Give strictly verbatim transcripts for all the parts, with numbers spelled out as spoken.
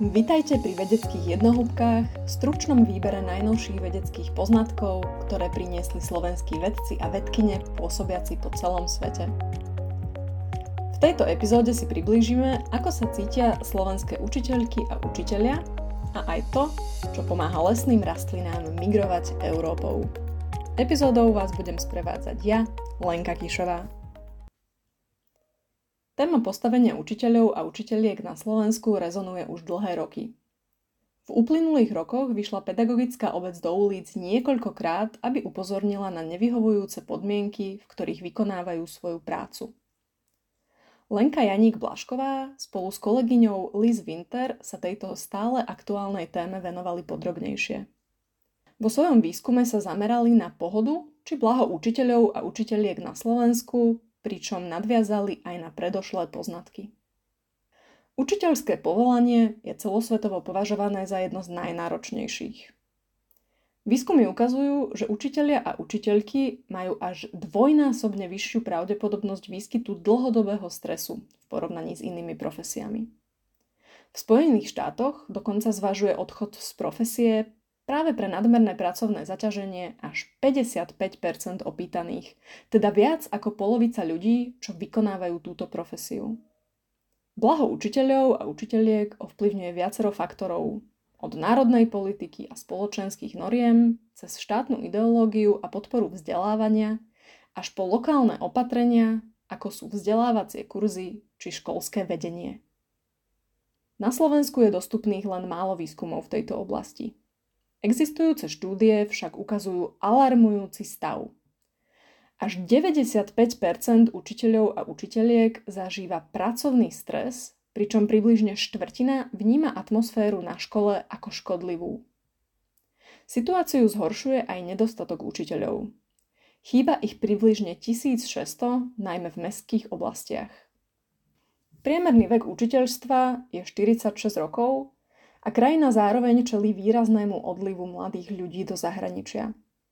Vitajte pri vedeckých jednohúbkách, stručnom výbere najnovších vedeckých poznatkov, ktoré priniesli slovenskí vedci a vedkyne pôsobiaci po celom svete. V tejto epizóde si priblížime, ako sa cítia slovenské učiteľky a učitelia a aj to, čo pomáha lesným rastlinám migrovať Európou. Epizódou vás budem sprevádzať ja, Lenka Kišová. Téma postavenia učiteľov a učiteľiek na Slovensku rezonuje už dlhé roky. V uplynulých rokoch vyšla pedagogická obec do ulic niekoľkokrát, aby upozornila na nevyhovujúce podmienky, v ktorých vykonávajú svoju prácu. Lenka Janík-Blašková spolu s kolegyňou Liz Winter sa tejto stále aktuálnej téme venovali podrobnejšie. Vo svojom výskume sa zamerali na pohodu či blaho učiteľov a učiteľiek na Slovensku, pričom nadviazali aj na predošlé poznatky. Učiteľské povolanie je celosvetovo považované za jedno z najnáročnejších. Výskumy ukazujú, že učitelia a učiteľky majú až dvojnásobne vyššiu pravdepodobnosť výskytu dlhodobého stresu v porovnaní s inými profesiami. V Spojených štátoch dokonca zvažuje odchod z profesie práve pre nadmerné pracovné zaťaženie až päťdesiatpäť percent opýtaných, teda viac ako polovica ľudí, čo vykonávajú túto profesiu. Blaho učiteľov a učiteľiek ovplyvňuje viacero faktorov, od národnej politiky a spoločenských noriem, cez štátnu ideológiu a podporu vzdelávania, až po lokálne opatrenia, ako sú vzdelávacie kurzy či školské vedenie. Na Slovensku je dostupných len málo výskumov v tejto oblasti. Existujúce štúdie však ukazujú alarmujúci stav. Až deväťdesiatpäť percent učiteľov a učiteľiek zažíva pracovný stres, pričom približne štvrtina vníma atmosféru na škole ako škodlivú. Situáciu zhoršuje aj nedostatok učiteľov. Chýba ich približne tisícšesťsto, najmä v mestských oblastiach. Priemerný vek učiteľstva je štyridsaťšesť rokov, a krajina zároveň čelí výraznému odlivu mladých ľudí do zahraničia.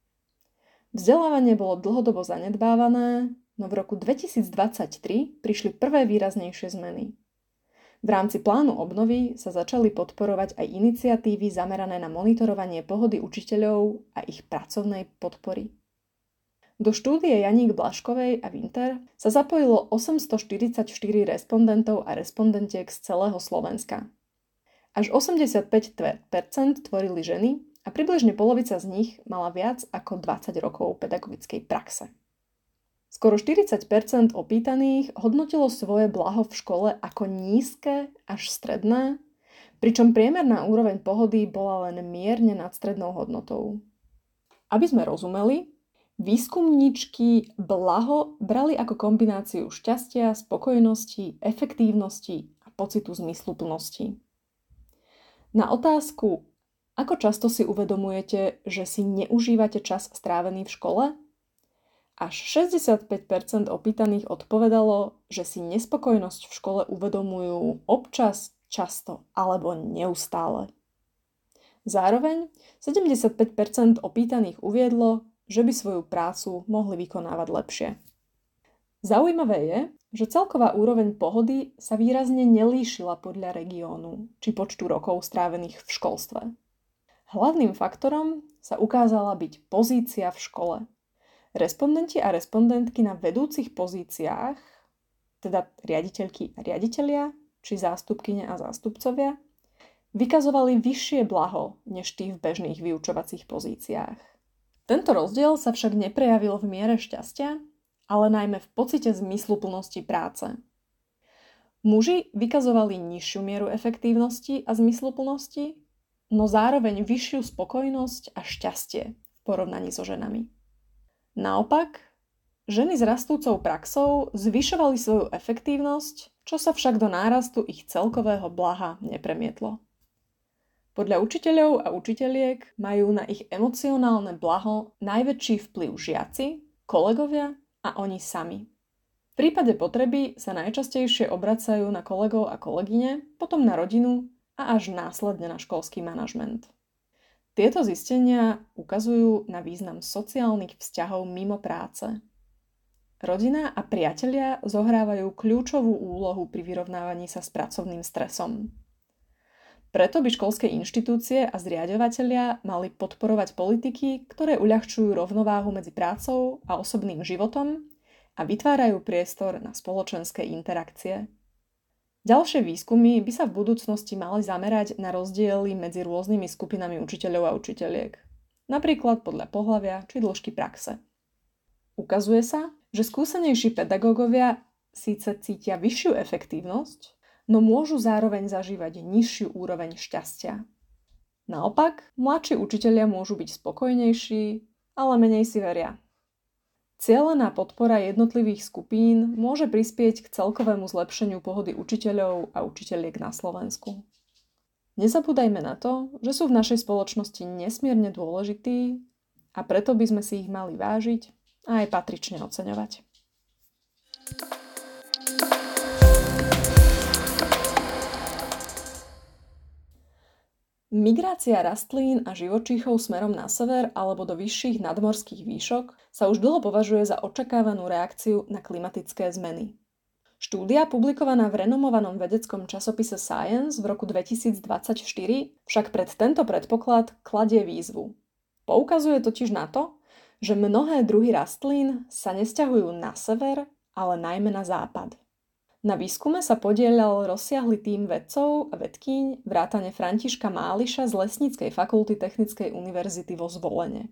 Vzdelávanie bolo dlhodobo zanedbávané, no v roku dvetisícdvadsaťtri prišli prvé výraznejšie zmeny. V rámci plánu obnovy sa začali podporovať aj iniciatívy zamerané na monitorovanie pohody učiteľov a ich pracovnej podpory. Do štúdie Janík-Blaškovej a Winter sa zapojilo osemstoštyridsaťštyri respondentov a respondentiek z celého Slovenska. Až osemdesiatpäť percent tvorili ženy a približne polovica z nich mala viac ako dvadsať rokov pedagogickej praxe. Skoro štyridsať percent opýtaných hodnotilo svoje blaho v škole ako nízke až stredné, pričom priemerná úroveň pohody bola len mierne nad strednou hodnotou. Aby sme rozumeli, výskumníčky blaho brali ako kombináciu šťastia, spokojnosti, efektívnosti a pocitu zmysluplnosti. Na otázku, ako často si uvedomujete, že si neužívate čas strávený v škole? Až šesťdesiatpäť percent opýtaných odpovedalo, že si nespokojnosť v škole uvedomujú občas, často alebo neustále. Zároveň sedemdesiatpäť percent opýtaných uviedlo, že by svoju prácu mohli vykonávať lepšie. Zaujímavé je, že celková úroveň pohody sa výrazne nelíšila podľa regiónu či počtu rokov strávených v školstve. Hlavným faktorom sa ukázala byť pozícia v škole. Respondenti a respondentky na vedúcich pozíciách, teda riaditeľky a riaditelia, či zástupkyne a zástupcovia, vykazovali vyššie blaho než tí v bežných vyučovacích pozíciách. Tento rozdiel sa však neprejavil v miere šťastia, ale najmä v pocite zmysluplnosti práce. Muži vykazovali nižšiu mieru efektívnosti a zmysluplnosti, no zároveň vyššiu spokojnosť a šťastie v porovnaní so ženami. Naopak, ženy s rastúcou praxou zvyšovali svoju efektívnosť, čo sa však do nárastu ich celkového blaha nepremietlo. Podľa učiteľov a učiteľiek majú na ich emocionálne blaho najväčší vplyv žiaci, kolegovia a oni sami. V prípade potreby sa najčastejšie obracajú na kolegov a kolegyne, potom na rodinu a až následne na školský manažment. Tieto zistenia ukazujú na význam sociálnych vzťahov mimo práce. Rodina a priatelia zohrávajú kľúčovú úlohu pri vyrovnávaní sa s pracovným stresom. Preto by školské inštitúcie a zriaďovatelia mali podporovať politiky, ktoré uľahčujú rovnováhu medzi prácou a osobným životom a vytvárajú priestor na spoločenské interakcie. Ďalšie výskumy by sa v budúcnosti mali zamerať na rozdiely medzi rôznymi skupinami učiteľov a učiteľiek, napríklad podľa pohlavia či dĺžky praxe. Ukazuje sa, že skúsenejší pedagógovia síce cítia vyššiu efektívnosť, no môžu zároveň zažívať nižšiu úroveň šťastia. Naopak, mladší učitelia môžu byť spokojnejší, ale menej si veria. Cielená podpora jednotlivých skupín môže prispieť k celkovému zlepšeniu pohody učiteľov a učiteľiek na Slovensku. Nezabúdajme na to, že sú v našej spoločnosti nesmierne dôležití a preto by sme si ich mali vážiť a aj patrične oceňovať. Migrácia rastlín a živočíchov smerom na sever alebo do vyšších nadmorských výšok sa už dlho považuje za očakávanú reakciu na klimatické zmeny. Štúdia publikovaná v renomovanom vedeckom časopise Science v roku dvetisícdvadsaťštyri však pred tento predpoklad kladie výzvu. Poukazuje totiž na to, že mnohé druhy rastlín sa nesťahujú na sever, ale najmä na západ. Na výskume sa podieľal rozsiahly tím vedcov a vedkýň vrátane Františka Máliša z Lesníckej fakulty Technickej univerzity vo Zvolene.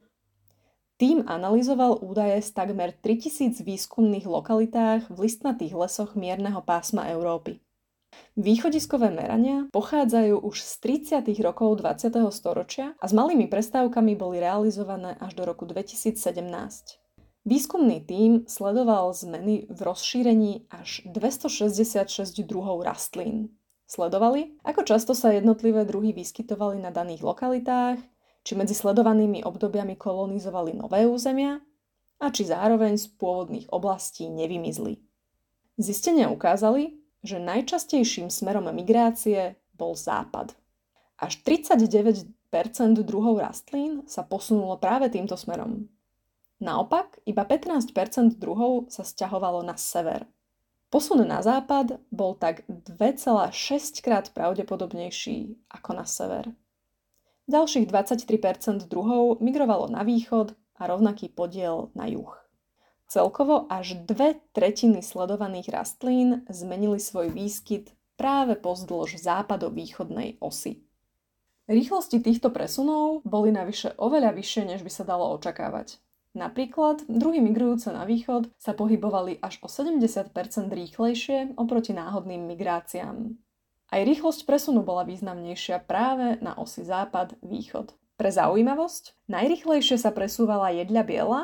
Tím analyzoval údaje z takmer tritisíc výskumných lokalitách v listnatých lesoch mierneho pásma Európy. Východiskové merania pochádzajú už z tridsiatych rokov dvadsiateho storočia a s malými prestávkami boli realizované až do roku dvetisícsedemnásť. Výskumný tím sledoval zmeny v rozšírení až dvestošesťdesiatšesť druhov rastlín. Sledovali, ako často sa jednotlivé druhy vyskytovali na daných lokalitách, či medzi sledovanými obdobiami kolonizovali nové územia a či zároveň z pôvodných oblastí nevymizli. Zistenia ukázali, že najčastejším smerom migrácie bol západ. Až tridsaťdeväť percent druhov rastlín sa posunulo práve týmto smerom. Naopak, iba pätnásť percent druhov sa sťahovalo na sever. Posun na západ bol tak dva celé šesť krát pravdepodobnejší ako na sever. Ďalších dvadsaťtri percent druhov migrovalo na východ a rovnaký podiel na juh. Celkovo až dve tretiny sledovaných rastlín zmenili svoj výskyt práve pozdĺž západo-východnej osy. Rýchlosti týchto presunov boli navyše oveľa vyššie, než by sa dalo očakávať. Napríklad druhy migrujúce na východ sa pohybovali až o sedemdesiat percent rýchlejšie oproti náhodným migráciám. Aj rýchlosť presunu bola významnejšia práve na osi západ-východ. Pre zaujímavosť, najrýchlejšie sa presúvala jedľa biela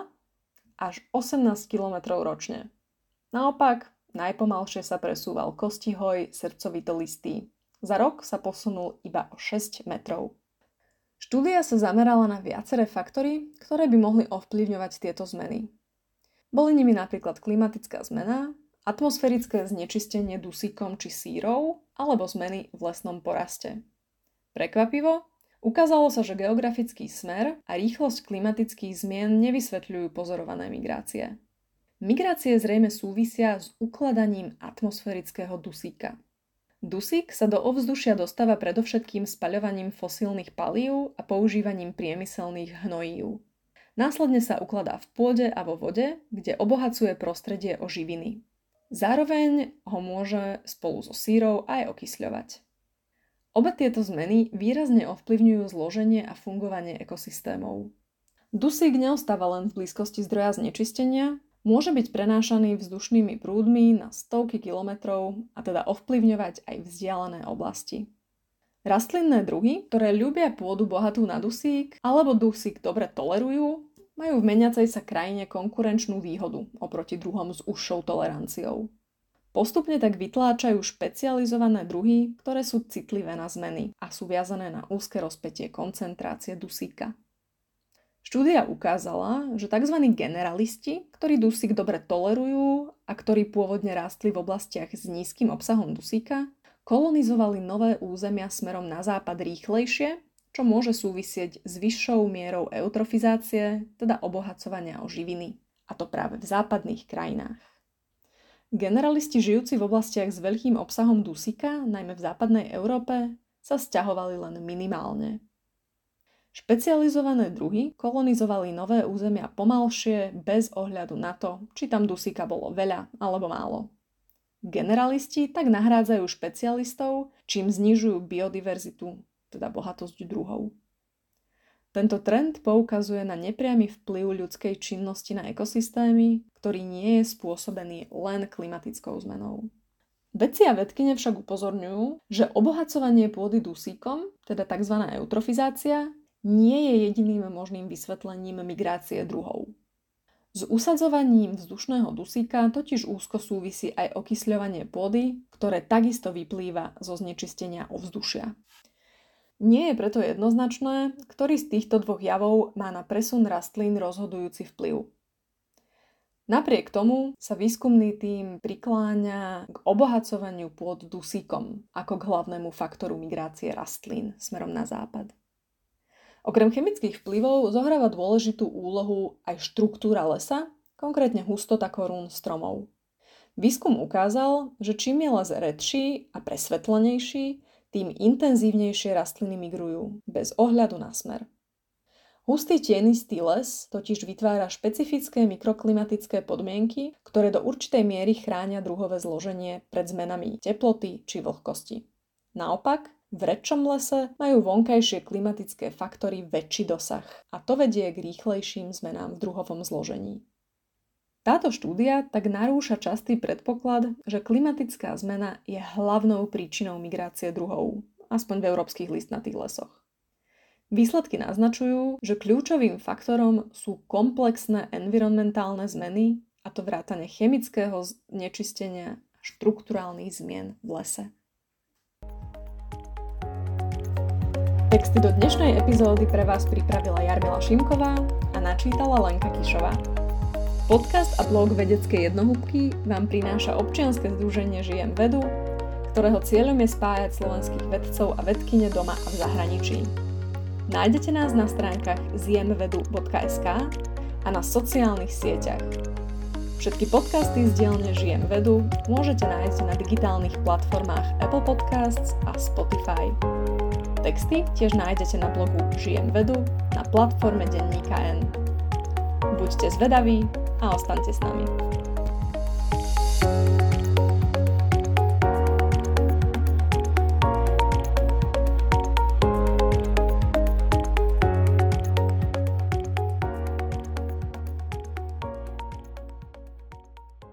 až osemnásť kilometrov ročne. Naopak, najpomalšie sa presúval kostihoj srdcovitolistý. Za rok sa posunul iba o šesť metrov. Štúdia sa zamerala na viaceré faktory, ktoré by mohli ovplyvňovať tieto zmeny. Boli nimi napríklad klimatická zmena, atmosférické znečistenie dusíkom či sírou alebo zmeny v lesnom poraste. Prekvapivo, ukázalo sa, že geografický smer a rýchlosť klimatických zmien nevysvetľujú pozorované migrácie. Migrácie zrejme súvisia s ukladaním atmosférického dusíka. Dusík sa do ovzdušia dostáva predovšetkým spaľovaním fosílnych palív a používaním priemyselných hnojív. Následne sa ukladá v pôde a vo vode, kde obohacuje prostredie o živiny. Zároveň ho môže spolu so sírou aj okysľovať. Obe tieto zmeny výrazne ovplyvňujú zloženie a fungovanie ekosystémov. Dusík neostáva len v blízkosti zdroja znečistenia, môže byť prenášaný vzdušnými prúdmi na stovky kilometrov a teda ovplyvňovať aj vzdialené oblasti. Rastlinné druhy, ktoré ľúbia pôdu bohatú na dusík alebo dusík dobre tolerujú, majú v meniacej sa krajine konkurenčnú výhodu oproti druhom s užšou toleranciou. Postupne tak vytláčajú špecializované druhy, ktoré sú citlivé na zmeny a sú viazané na úzke rozpätie koncentrácie dusíka. Štúdia ukázala, že tzv. Generalisti, ktorí dusík dobre tolerujú a ktorí pôvodne rástli v oblastiach s nízkym obsahom dusíka, kolonizovali nové územia smerom na západ rýchlejšie, čo môže súvisieť s vyššou mierou eutrofizácie, teda obohacovania o živiny, a to práve v západných krajinách. Generalisti žijúci v oblastiach s veľkým obsahom dusíka, najmä v západnej Európe, sa sťahovali len minimálne. Špecializované druhy kolonizovali nové územia pomalšie bez ohľadu na to, či tam dusíka bolo veľa alebo málo. Generalisti tak nahrádzajú špecialistov, čím znižujú biodiverzitu, teda bohatosť druhov. Tento trend poukazuje na nepriamy vplyv ľudskej činnosti na ekosystémy, ktorý nie je spôsobený len klimatickou zmenou. Vedci a vedkyne však upozorňujú, že obohacovanie pôdy dusíkom, teda tzv. Eutrofizácia, nie je jediným možným vysvetlením migrácie druhov. S usadzovaním vzdušného dusíka totiž úzko súvisí aj okysľovanie pôdy, ktoré takisto vyplýva zo znečistenia ovzdušia. Nie je preto jednoznačné, ktorý z týchto dvoch javov má na presun rastlín rozhodujúci vplyv. Napriek tomu sa výskumný tím prikláňa k obohacovaniu pôd dusíkom ako k hlavnému faktoru migrácie rastlín smerom na západ. Okrem chemických vplyvov zohráva dôležitú úlohu aj štruktúra lesa, konkrétne hustota korún stromov. Výskum ukázal, že čím je les redší a presvetlenejší, tým intenzívnejšie rastliny migrujú, bez ohľadu na smer. Hustý tienistý les totiž vytvára špecifické mikroklimatické podmienky, ktoré do určitej miery chránia druhové zloženie pred zmenami teploty či vlhkosti. Naopak, v redšom lese majú vonkajšie klimatické faktory väčší dosah a to vedie k rýchlejším zmenám v druhovom zložení. Táto štúdia tak narúša častý predpoklad, že klimatická zmena je hlavnou príčinou migrácie druhov, aspoň v európskych listnatých lesoch. Výsledky naznačujú, že kľúčovým faktorom sú komplexné environmentálne zmeny, a to vrátane chemického znečistenia a štrukturálnych zmien v lese. Texty do dnešnej epizódy pre vás pripravila Jarmila Šimková a načítala Lenka Kišová. Podcast a blog Vedeckej jednohúbky vám prináša občianske združenie Žijem vedu, ktorého cieľom je spájať slovenských vedcov a vedkyne doma a v zahraničí. Nájdete nás na stránkach zjemvedu bodka es ká a na sociálnych sieťach. Všetky podcasty z dielne Žijem vedu môžete nájsť na digitálnych platformách Apple Podcasts a Spotify. Texty tiež nájdete na blogu Žijem vedu na platforme denníka N. Buďte zvedaví a ostaňte s nami.